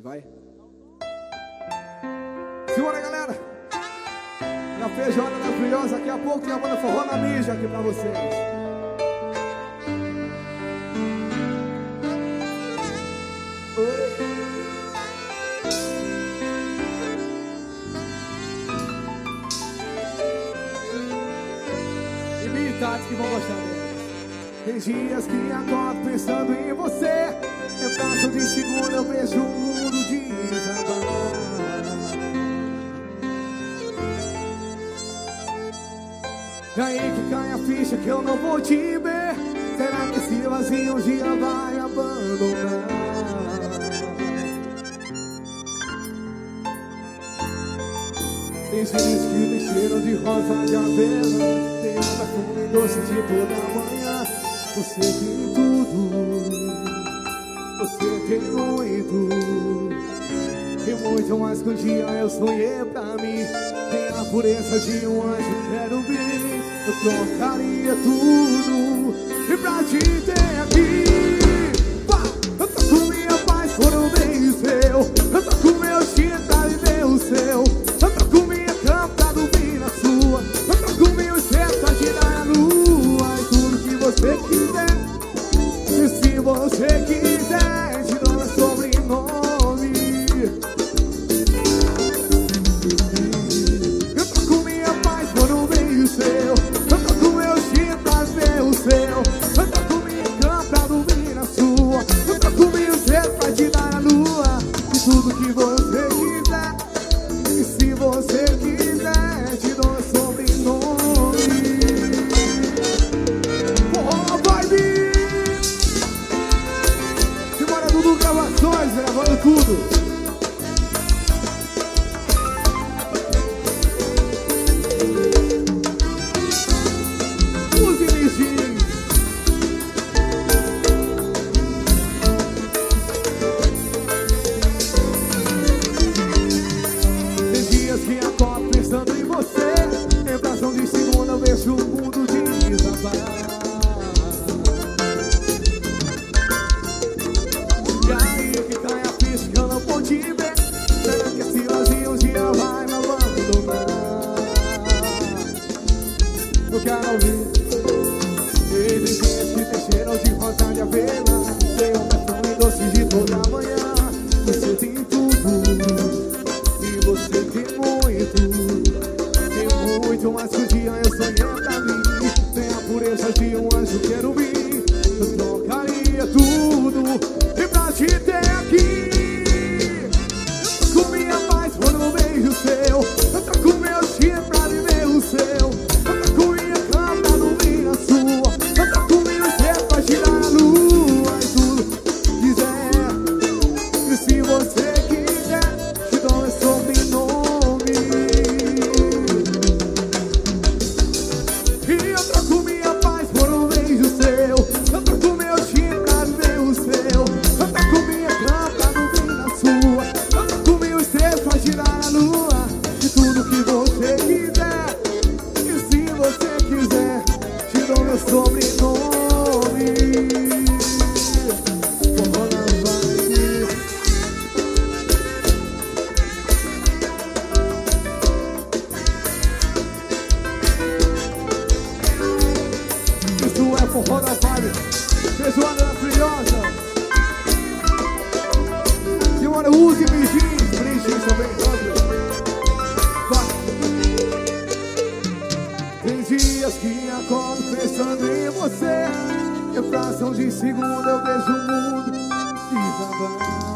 Vai. Simbora, galera. Na feijoada da Briosa, daqui a pouco tem a banda Forró na Mídia aqui pra vocês. Oi. Imitados que vão gostar dele. Tem dias que acordo pensando em você. Eu passo de segunda, eu vejo o mundo desabar. E aí que cai a ficha que eu não vou te ver. Será que esse vazio um dia vai abandonar? Tem gente que tem cheiro de rosa de avena, tem um perfume doce de toda manhã. Você tem tudo, você tem muito, e muito mais que um dia eu sonhei pra mim. Tem a pureza de um anjo, quero ver. Eu trocaria tudo e pra te ter aqui. Eu tô com minha paz por um beijo seu. Eu tô com meu dia pra viver o seu. Eu tô com minha cama pra dormir na sua. Eu tô com meu certo pra girar a lua. E tudo que você quiser. E se você quiser, te dou meu sobrenome. Eu tô com minha paz por um beijo seu. Eu tô com meu dia pra ver o seu. Eu tô com minha cama pra dormir na sua. Eu tô com meu certo pra te dar a lua. E tudo que você quiser. E se você quiser, te dou meu sobrenome. Forró Vibe! Simbora Dudu Gravações, gravando tudo. Tem dias que acordo pensando em você. Em fração de segunda eu vejo o mundo desabar. E aí que cai a ficha que eu não vou te ver. Será que esse vazio um dia vai me abandonar? Eu quero ouvir. Tem dias que tem cheiro de rosa de avena, tem um perfume doce de toda manhã. Você tem tudo e você tem muito mais que um dia eu sonhei pra mim. Tem a pureza de um anjo querubim. Eu trocaria tudo e pra te ter aqui. Eu tô com minha paz por um beijo seu. Eu tô com meu dia pra viver o seu. Eu tô com minha cama pra dormir na sua. Eu tô com meu certo pra girar a lua. E tudo quiser. E se você quiser, te dou meu sobrenome. E eu troco minha paz por um beijo seu. Eu troco meu dia pra viver o seu. Eu troco minha cama pra dormir na sua. Eu troco meu estresse pra girar a lua. E tudo que você quiser. E se você quiser, te dou meu sobrenome. Forró na Vibe. Isso é Forró na Vibe. Feijoada da Briosa. Senhora, use beijinhos. Beijinhos também, vai. Tem dias que acordo pensando em você. Em fração de segunda eu vejo o mundo desabar.